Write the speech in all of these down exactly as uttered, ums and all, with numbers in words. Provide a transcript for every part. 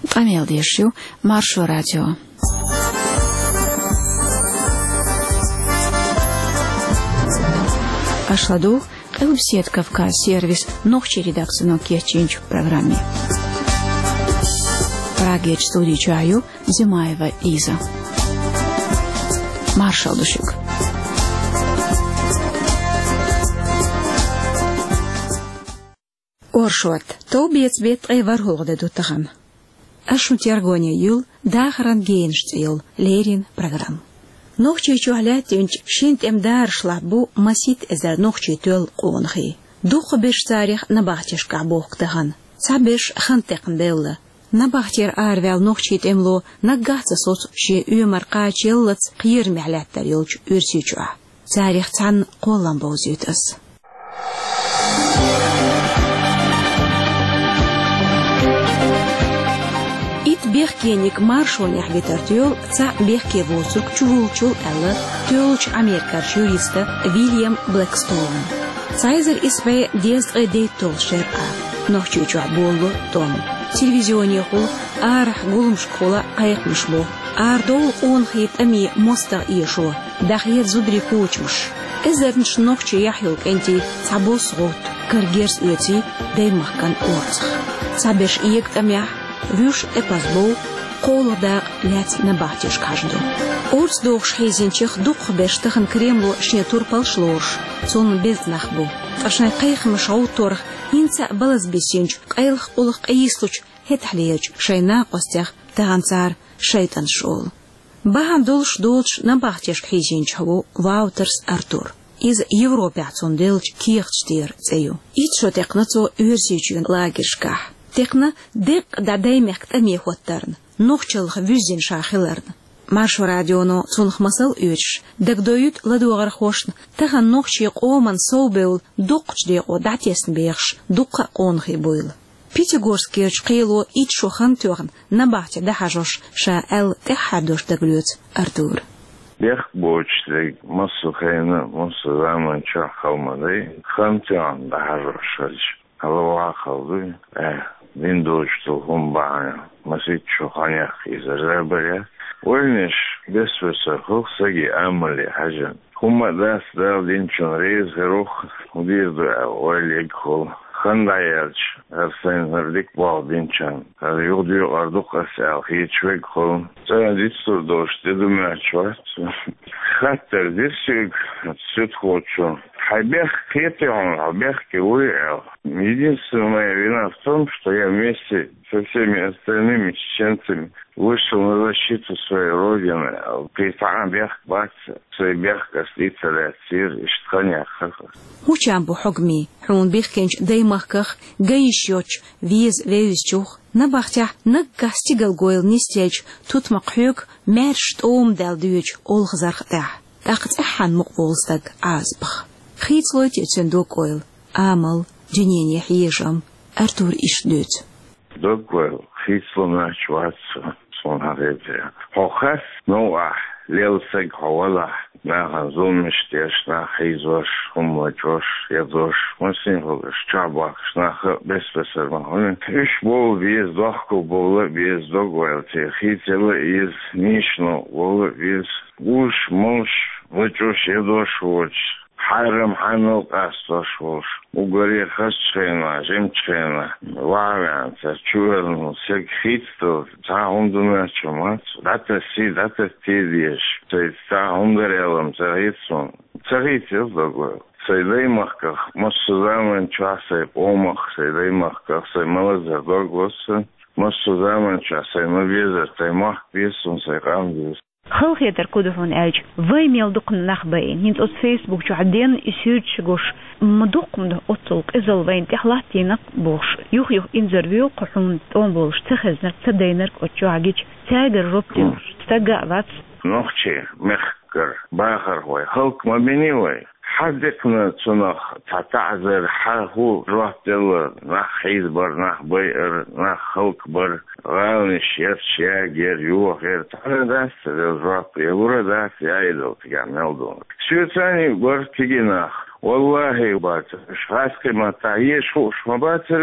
Амел Дешью, Маршо Радио. Ашладу, Элбсет Кавказ сервис, ногчи редакцию Кечинч в программе. Прагеч студии Чаю, Зимаева Иза. Маршал Душик. Оршот, то бец бет эваргода дутаган. Ашу тергоня юл, дахаран гейнштил, лерин программ. Ногчи чуалят тенч шинт эмдар шлабу масит эза ногчи тёл конхи. Дух беш царих набахтиш кабох таган. Цабеш хантекн белла. Набахтир арвел ногчи темло наггаца соц ши юмар качеллац кир мялаттар юлч үрсичуа. Царих цан колан бозютас. Бехкеник маршоних гитартёл ца бехке возук чувулчул элла тёлч америкаш юриста Вильям Блэкстоун. Цайзер исве дезг эдей толшер а. Нохчучуа болу том. Телевизионе хул арх гулмшкола кайхмшло. Ардол он хит ами моста иешо. Дахьет зудри кучмш. Эзернш нохчу яхюл кенти цабос рот. Кыргерс уэти деймахкан орцх. Цабеш иект амях. Вюш эпазбол, колода лять на бахтиш кажду. Орс дохш хейзинчих дух бештахан кремлу шнетур палшлорш, цон безнахбу. Ашнай кайхм шауторх, инца балазбесинч, кайлх улх кайислуч, хетхлеяч, шайна костях, таганцар, шайтан шол. Бахан долш долш на бахтиш хейзинчху, Ваутерс Артур. Из Европе цон делч кирчтир цею. Итшо текнацо юрсичун лагершках. Текна дек дадай мехт амехоттерн, нохчалх вюзин шахилерн. Маршо радионо цунх масал үч, дегдоют ладуагар хошн, таган нохчи оман соубел, докчдео датесн бехш, дукка онхи буйл. Пятигорский чкило итшо хантёрн, набахте дахажош, ша эл техадош деглюц, Артур. Бех бочтег, массу хайна, массу заман чахалмады, хантёрн дахажош, алуа халды, э. Виндоч тухумбаня, масит чуханях из Азербайджана. Вольниш бесвеса хухсаги амали хаджан. Хума дас дал динчон рейз герух удирду олег хол. Хандаярч арсен гардик бал динчан. Югдю ардук асал хичвек хол. Цая дистур дош дедумячват. Хаттер дисик сют хочу. Хабех кетеон, хабех кеуэл. Единственная моя вина в том, что я вместе со всеми остальными чеченцами вышел на защиту своей родины. Притан бех баца, свой бех кослица ляцир и штханя хаха. Учам бу хогми, хун бихкенч деймахках, гаишьоч, виз вевисчух, на бахтях наггастигал гойл нестеч, тут макхюк, мершт ом далдюч, олгзархтах. Тахт эхан мукволстаг азбах. Хитслойт цендок ойл, амал, джинение хижам, Артур ишлют. Докойл, хитслона чватса, сон харебзя. Хохас, ноа, лелсег ховала, нахан зумештеш, на хизош, хумлачош, ядош, масинхолаш, чабах, шнаха, беспесермахон. Иш бол виз дохку бола, виз докойл, те хитела из нишно, бола виз уш, муш, вачош, ядош, воч. Хайрам ханул кастош, угори хасчена, жемчена, варианта, чуерну, всех хитстов, та ундуна чумац, дата си, дата тедиеш, цей та ундарелам, царицун, царицел догой. Сейдеймахках, массузамен часай помах, сейдеймахках, сей малаза догоса, массузамен часай мавизер, таймах писун, сей рамдис. خلق يدر كودهون أج ويميل دقن نخبين نيت أوت فيسبوك جو عدين يسيرش جوش مدقم ده أطلق إزل وين تحلاتينك بوش يوخ يوخ إنزرفيو قحون تون بولش تخزنك تدينرك أتشو عجيج تاجر ربطيوش تتقع باتس نوخشي مخكر باخر هوي خلق ما بيني وي حدقنا تنخ تعتعذر حاهو روح دل نخ حيزبر نخ بيئر نخ خلق بر غالنش يرش ياجر يوخ ير تعالى داس الرب يقول داس يايدو تجعمل دون شو ثاني بر تجي نخ والله باترش خاسك ما تعيش خوش ما باترش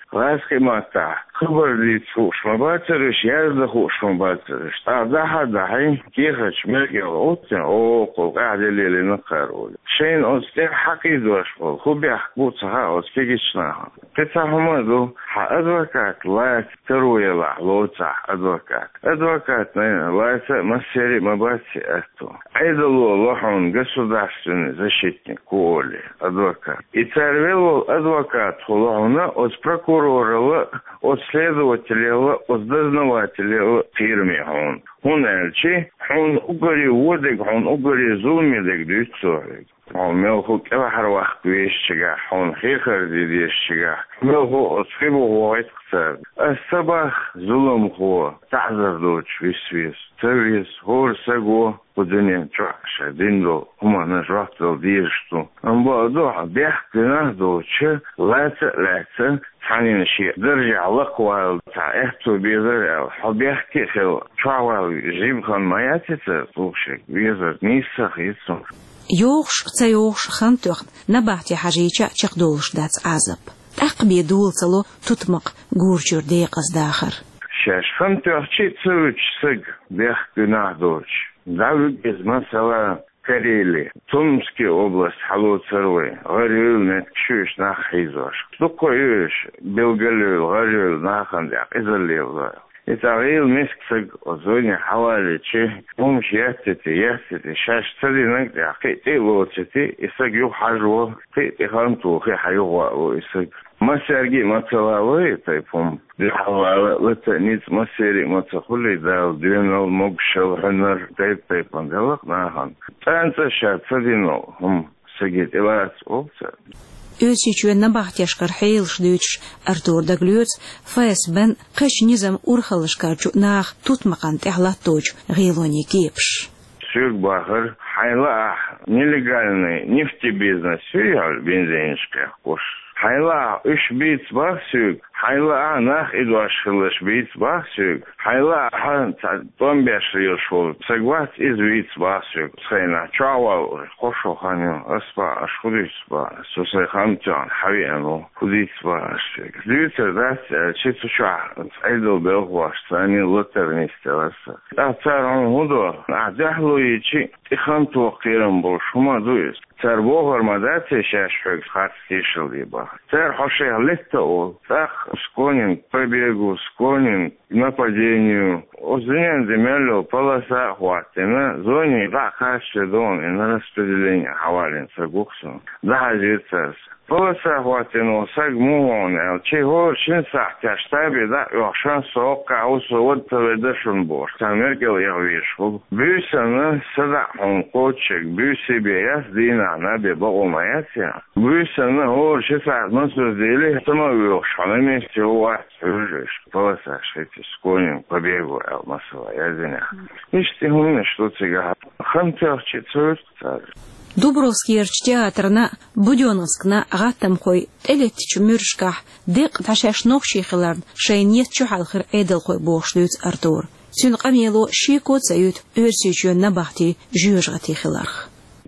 لاسكي ماتا خبر دي تفوش ما باترش يازد خوش ما باترش ده حدا حين كيخش ملكي اوتن او قو قاعد اللي نقرول شين اوستي حقيد واشفل خو بيحكو تها اوستي جيشناها قطع همدو ادوكات لا تروي لحلوتا ادوكات ادوكات لا مسيري ما باتي اتو عيدلو لحون государственный защитник коли адвокат и царвело адвокат хулауна от прокурора от следователя от дознавателя фирме он он элчи он угори водик он угори зулмедик дүйцорик ملخو كلا حروح بيشجع حون خيخر دي بيشجع ملخو أصحبه هو يتقصر الصباح ظلم هو تعذر دوش ويسويس تريس هور سجو ودنيا تروحش دينلو هما نجرحت لو ديرشتو أم بعضو بيحكينا دوش لا تقلعت تعني نشيء درجع لقوال تعيحتو بيذر حبيحكي خلو شعوال جيب خان ما ياتيت توشك بيذر نيسخ يتسو يوغش تيوغش خمتوخ نبعتي حاجيشا تشقدولش دات عزب أقبي دول تلو تطمق غورجور ديقز داخر شاش خمتوخ چي تسوش سج بيخ گناه دوش داوج از مثلا Карелии, Томская область, Халуцеруй, Горюл, Неткшуш, Нахизош. Стукоюш, Белгалюл, Горюл, Нахандяк, Изолевлаю. Италиил мисксыг озони хаваличи помощь ястити ястити шаш цадинак яқити лоцити исаг ю хажво ти иханту хи хайва исаг масерги мацалавы тайпом хавала лата ниц масери мацахули дал дюнал могшал ханар тайп тайпан далак нахан танца ша цадино хум сагит илац опца Ösüçüne nabahtyaşkar heylşdüç Artur Daglüts fes ben qış nizam urxalışkarçu naq tutmaqan tehlattoç giloni kipş. Süg bahır hayla nelegalный нефтебизнес süyal benzinişke koş. Hayla üç bit bak süg. Hayla naq idvaşılış bit bak süg. Hayla han on beş yıl şol. Sagvat iz bit bak süg. Sayna çaval koşo hanyo aspa aşkudis ba. Sosay hamcan haviyano kudis ba süg. Lüter das çituşa. Aydol belgwaş sani loternistevasa. Atar hudo adahlo içi İxantu qiram bol şuma duyuz. Ter boğar madate şaşfık xatstişil diba. Ter hoşe letta ol. Так склонен к побегу, склонен к нападению. Озрен земелю полоса хватина, зоне да хаще дон и на распределение хавалин сагуксу. Да жицас. Полоса хватина саг муон, чего шинса тяштаби да йошан сока усу вот ведешун бор. Самеркел я вижу. Бюсана сада он кочек, бюсебе яс дина набе богомаяся. Бюсана ор шиса насуздели самого шанами всего служишь. Полоса шети склонен к побегу алмасова языня. Ишти хумне что цыга. Хантях чицует царь. Дубровский театрна Будёновскна гаттам хой элеттичу мюршках дек ташаш нохшихларн шейнет чухалхыр эдел хой бошлюц Артур. Сюн камело шико цают өрсичу набахти жюжгати хиларх.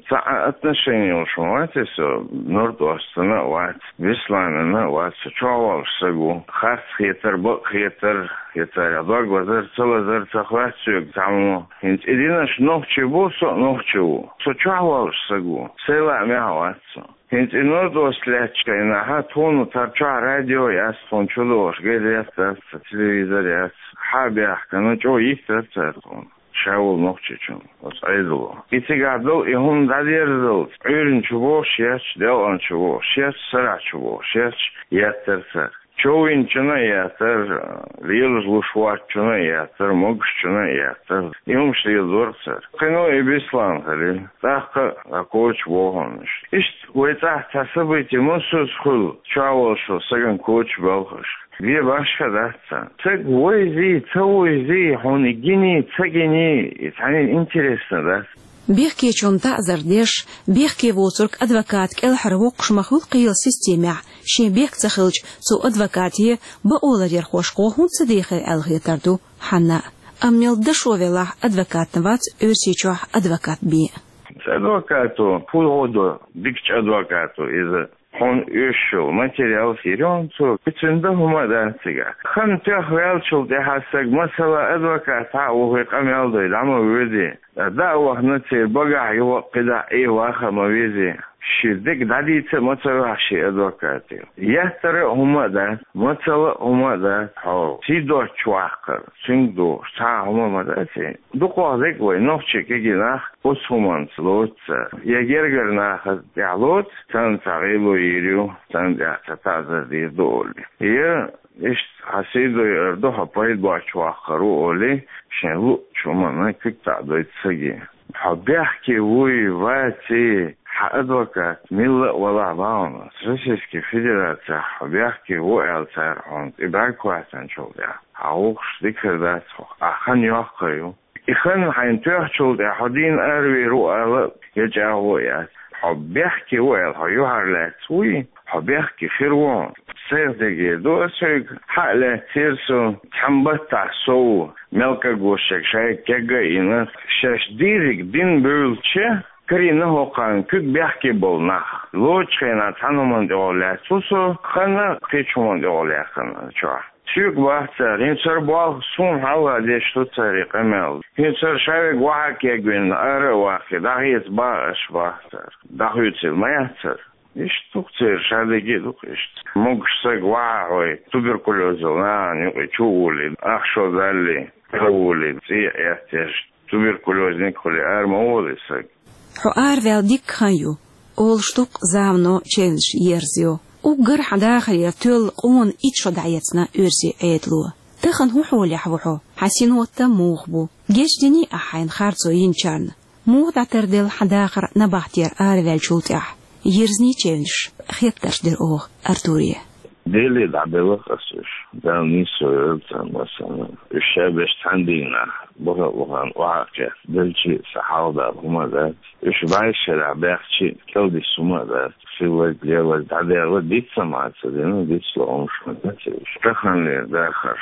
Отношения у Шуматиса, Норд-Остана, Ват, Висланана, Ват, Сачуавал, Сагу, Хац, Хетер, Бок, Хетер, Хетер, Адог, Вазер, Целазер, Цахласюк, Таму. Единаш нохчи бусо, нохчи Сачуавал, Сагу, Села, Мяхаватсо. Хинт и Норд-Остлячка, и на тону тарча радио, яс, тон чудош, газет, телевизор, яс, хабях, каначо, их тарцартон. Шаул нохчичун, ос айдуло. Итигадол и хун дадердол. Үйрін чуво, шеч, делан чуво, шеч, сара чуво, шеч, яттерсар. Човин чуна яттер, лил жлушват чуна яттер, могш чуна яттер. Им шлидорцар. Кыно и бислан хали. Тахка акоч вогоныш. Ишт, уйта тасыбыйти мусус хул. Чавол шо, саган коч балхаш. Вие башка датса. Цег войзи, цавойзи, хони гини, цегини. И тани интересно датса. بيحكي شون تعذردش بيحكي وصرك أدفكات كل حروق مخلوق قيل سيستمع شي بيك تخلج سو أدفكاتي بقولة دير خوشقو هون صديقي ألغي تردو حنا أم يلدشو فيلاح أدفكات نبات أرسيشوح أدفكات بي أدفكاتو فول غدو بيكش أدفكاتو إذا حون يشوا ماتيريال سيرون تو بتندهم دانسيجا خن تخيل شو ده حسك مثلا أدوكات وهو قميل ده لما بيدي دعوة نتي بقى يوقع أي واحد ما بيدي شدك داديت مثلا شيء أدوكاتي يهتر هم ده مثلا هم ده أو تيدو شواكر سندو سا هم ما ده شيء دكوا ذيك وينوفشي كيجينا بسهمان سلوت يجرجرنا خد يعلوت تنتعيلو يريو تنتعتازا دي دول هي إيش حسيدو يردوها بايد باشواكرو أولي شنو شو ما نكتب تعدو تسجي حبيحكي وي واتي حأدوكات ملة ولا باونا سرسيسكي فيدراتيا حبيحكي وي التارحون إبراك واتن شو ده حاوخش ذكر ذاته أخن يوخيو إخن حينتوح شو ده حدين أروي رؤى يجاويات حبيحكي وي الهيوهر لاتوي حبيحكي خيروان سير دقي دو أسويق حقلا تيرسو تحنبتع سو ملكا قوشك شاي كيغا إنا شاش ديرك دين بيولتشه كرينه قان كيك بيحكي بولناخ لوش خينا تانومان دولات سوسو خانا قيشومان دولات خانا شوح شوك باحتا هنسر بوال سون حالا ديش تو طريق امال هنسر شاوك واحد يقوين ارى واحد داهيت باش باحتا داهيتل ما يحتر إيش تقصير شادي دوك إيش ممكن سجواعي تبركلوزنا نيجي تقولي أخشى ذلي تقولي زي يحتاج تبركلوز نيكولي أرمولي سج حوار ذا ديك خيو أول شتوك زامنو تشينج يرزيو وقر حداخل يرتول قون إتشو دعيتنا أرزي عيدلو تخن هو حولي حوحو حسين وطا موخبو جيش ديني أحين خارزو ينشارن موغ دعتر ديل حداخر نباحتير آر شولتيح يرزني تشينش خيبترش در اوه ارتوريه ديلي دعبيلة خسوش داني سويلتا مثلا الشابش تاندينا بغا بغان وعاكا دلشي سحاودا هما ذات اش بايش العباقشي كودي سوما ذات في وقت ليوال دعبيلة ديت سماعت سدينا ديت سلومش متنسيش تخن لي داخر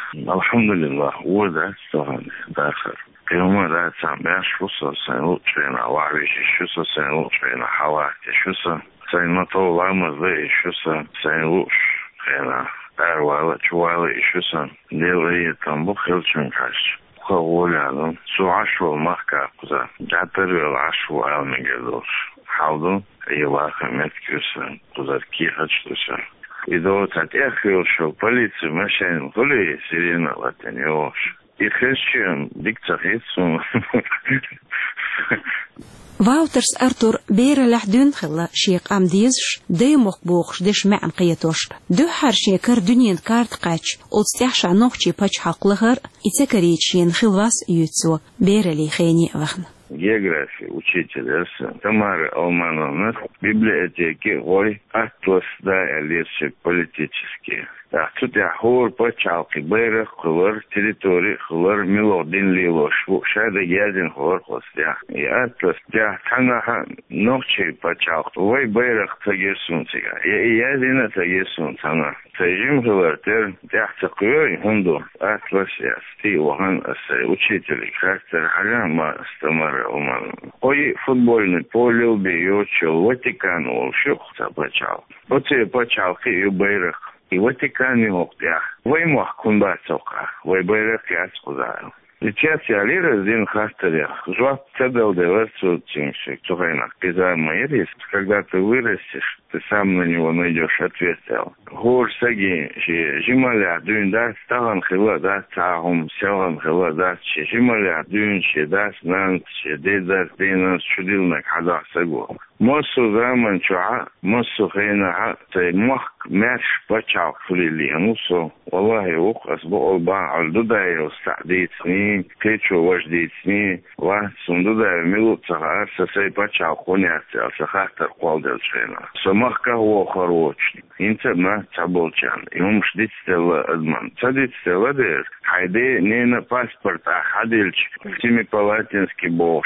الحمد لله هو ذات تخن داخر يوم ذات سامباش فصل سنوات بين عوارش شو سنوات بين حوارش شو سنة طول مزاي شو سنوات بين أروال شوال شو سن ديلي تنبخ خلشن كاش قول على سو عشو المحكا قزا جاتر العشو على مجلوش حاضر أي واقع متكسر قزا كي هتشتسر إذا تتأخر شو بليت مشان كل سيرنا وتنيوش يخشين ديك تخيصون واوترس أرتور بير لحدون خلا شيق أم ديزش دي مقبوخش ديش معن قيتوش دو حر شيكر دنيان كارت قاچ أوتستيحش عنوخشي باچ حق لغر إتسكريتشين خلواس يوتسو بير لي خيني وخن география, учитель, Тамара Алмановна, библиотеки, ой, атлас, да, лесшик политические. Да, тут я хор почалки, берег, хлор, территории, хлор, мелодин лилош, шада ядин хлор хостя. И атлас, да, танаха, ночи почалк, ой, берег, тагерсунцига. И ядина тагерсунцана. Тажим хлор, тер, да, цакуй, хунду, атлас, яс, ти, вахан, асай, учитель, характер, халяма, стамара, уман. Ой, футбольный поле, убьёчил, Ватикан, волшух, започал. Вот и почалки, и берег. И Ватикан не мог, я. Вы мог кунбацока, вы берег я сказал. Сейчас я лира один хастеря. Жвак цедал деваться тимшик. Тухайнак, ты за мои риск. Когда ты вырастешь, ты сам на него найдешь ответ. Гор саги, жималя, дюн да, стаган хила да, цагом, сяган хила да, жималя, дюн, че да, снан, че дедас, динас, чудилнак, хада сагу. Мосу заман чуа, мосу хейна, ты мох мяш почал флили. Мусу, والله وق أسبوع الباع الدودة يستعديتني كيتشو وجديتني وسندودة ملو تغار سسي باتشا خوني أسخاطر قوال دل شينا سمخ كهو خروچ انت ما تابولچان يوم شديت ستلا أدمان تديت ستلا دير حيدي نينا باسبورت أحديلچ تيمي بالاتنسكي بوش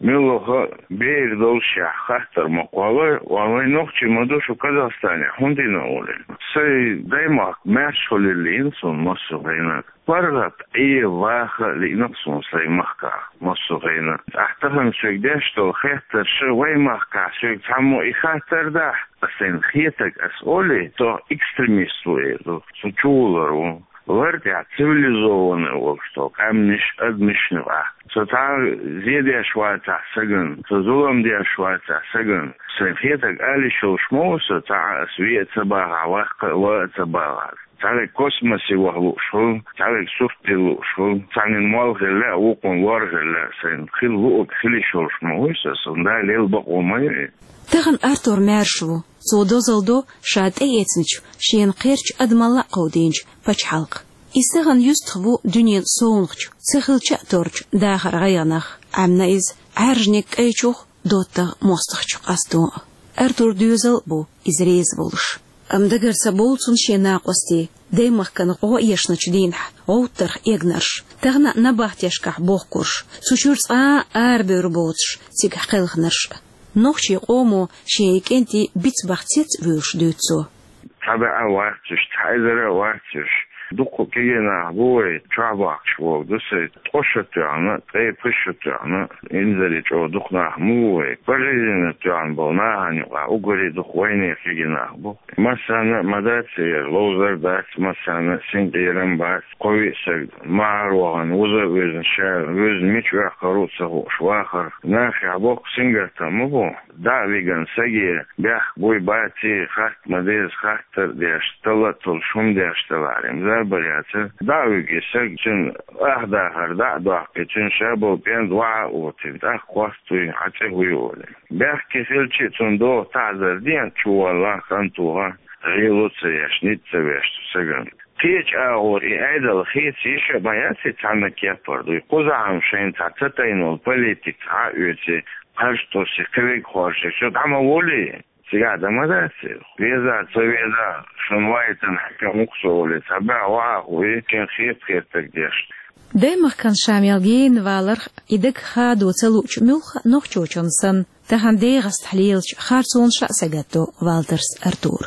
ملوها بير دولشة خطر مقاوة والله نوخشي مدوشو كازاستاني هندي نقولي سي دايما ماشو للإنسان مصر هنا فرغت اي واخة لإنسان سي مخكا مصر هنا احتفن شكداش تو خطر شوي مخكا شك تعمو اي خطر ده بسين خيتك اسئولي تو اكسترميست ويدو سوچولرو ورجع цивилизованный общество, камниш адмишнива. Сота зеде швайца саган, созулам де швайца саган. Сенфетак али шел шмоуса, та света бага, вахка ваца бага. Талик космосе вахлушул, талик суфти лушул, танин малгеле, укон варгеле, сен хил лук хили шел шмоуса, сонда лел бакумай. تغن أرتور مارشو صودو زلدو شاد أيتنج شين قيرج أدمالا قودينج باش حلق إستغن يستخبو دنيا صونخج سخلج أتورج داخر غيانخ عمنا إز عرجنك أيشوخ دوتا مستخج قصدو أرتور ديوزل بو إز ريز بولش أم دقر سبولسون شينا قوستي ديمخ كان قوة يشنش دينح غوتر إغنرش تغنا نباحتيشكح بوخكوش سوشورس آ أربير بوتش سيكح قلخنرش نوخشي قومو شيك انتي بيتبختيت ويش دوتسو تابع وقتش تحيزر وقتش دوكو كينا بوي تراباكش وو دوسي تقشتعنا تاي بشتعنا انزلي جو دوخنا موي بريزين تعن بوناهن وقوري دوخويني كينا بو مثلا مداتي لوزر دات مثلا سنتيرن باس قوي سجد معروغن وزر وزن شار وزن ميشوع قروسه شواخر ناخي عبوك سنجرتا مبو دعويغن سجي بيخ بوي باتي خاست مديز خاستر ديش تلتل شم ديش تلارم برياتر داوي سجن أهدا هردا داقي تن شابو بين دعاء وتنتاخ قوستوي حتى ويولي بيحكي فيلشي تندو تعذر دين شو الله خانتوها غيلو تسيش نيت سويش سجن تيج أغوري أيضا الخيط يشا بياتي تعمك يفردو يقوزا عمشين تعتتين والبوليتيك عاوتي قرشتو سيكريك خورشي شو دعما ولي سيادة مدرسة ويزا تسويزا شنوايتن حكا مقصولي تبع واقوي كان خيط خيط تقديش دايما كان شاميلجين والر إدك خادو تلوش ملخ نوخشو چونسن تهان ديغس تحليلش خارسون شأسجتو والترس أرتور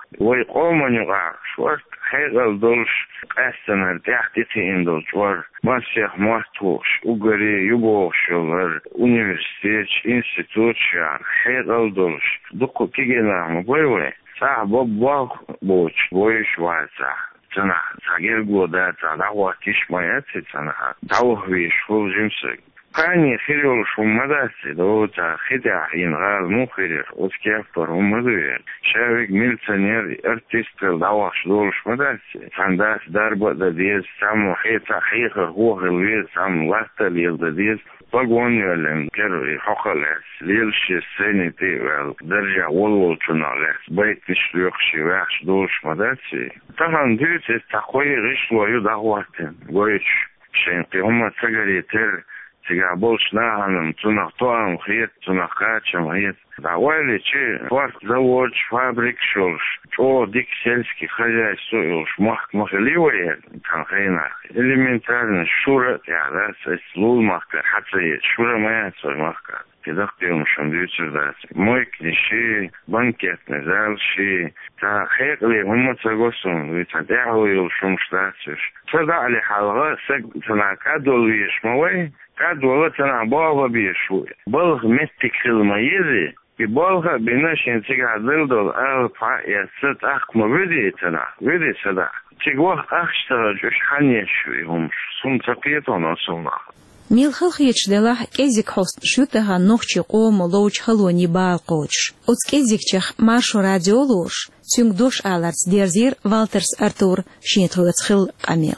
ويقومن يقع شوارت حيغل دولش قاسن ارتاح تتين دولش وار ماسيح مارتوش وغري يبوشولر universitet institut شعر حيغل دولش دقو كيجينا مبويوي صح بابا بوش بويش واسع تنا تغير قودا تدعوة تشمياتي تنا تعوه شغل جمسك قاني خيرول شو مدرسة دوتا خدع ينغال مو خير وتكافر هم دوير شاوك ميلتنير ارتست الدعوة شدولش مدرسة فانداس داربا داديز سامو حيطا حيخ هو غلويز سامو لاتا ليل داديز طاقون يولن كيرو حقلاس ليلش السيني تي درجة ولول تنالس بيت نشلوخ شواخ شدولش مدرسة طبعا دوت استقوي غشلو يدعواتن ويش شينقي هما تقري تر تجابولش ناهنم تنخ طعم خيط تنخ قاتشم خيط دعوالي چه فرق زوج فابريك شولش او ديك سيلسكي خجاج سويلش محك مخليوية كان خينا элементарно شورة تعداس اسلول محكا حتى شورة ما يتسوي محكا كده قيوم شندويتر داس موي كليشي بانكيت نزال شي تا خيق لي هم تساقوسون ويتدعوا يلشمش داسش تدع لي حلغة سك تنعكادو ليش موي كاد والله تنا بابا بيشوي بلغ متك خلميزي ببلغ بيناش ينتج عدل دول أربعة يسد أخ ما بدي تنا بدي سدا تجوه أخشتر جوش حنيش هم سون تقيتون أصلا ميل خلخيش دلاه كيزك حوست شوتها نوخشي قوم لوش خلوني بالقوش أوت كيزك تخ مارشو راديولوش سونغ دوش ألارس ديرزير والترس أرتور شينتوت خل أميل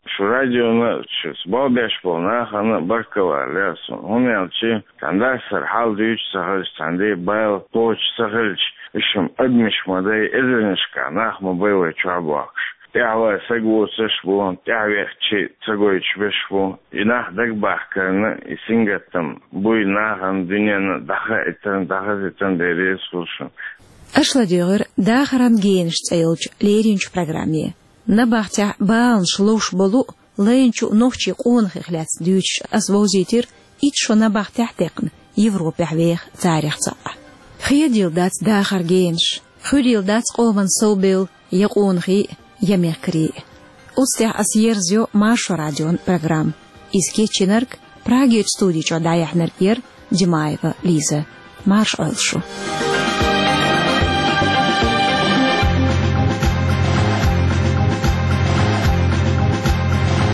радионы сбалбеш полна хана баркова лесу. Он ялчи канда сархал дүйч сахалч танды байл точ сахалч ишим адмиш мадай эзенишка нахма байлы чабакш. Тява сагуцеш бу, тявехчи цагойч бешбу. Инах дагбахканы исингаттам буй нахан дүйнені даха еттен даха еттен дерес булшын. Ашла дүйгір дахарам гейнш цайлч леринч программе. نبحتع بان شلوش بلو لينشو نوخشي قون خخلات ديوش أسوزيتر إتشو نبحتع تقن Европе حويخ تاريخ صقع خيديل دات داخر جينش خيديل دات قومن صوبيل يقون خي يميكري أستيح أسيرزيو مارشو راديون программ إسكي تشينرك براغيوت студии чо даяхнер ир Димаева Лиза Марш Олшу.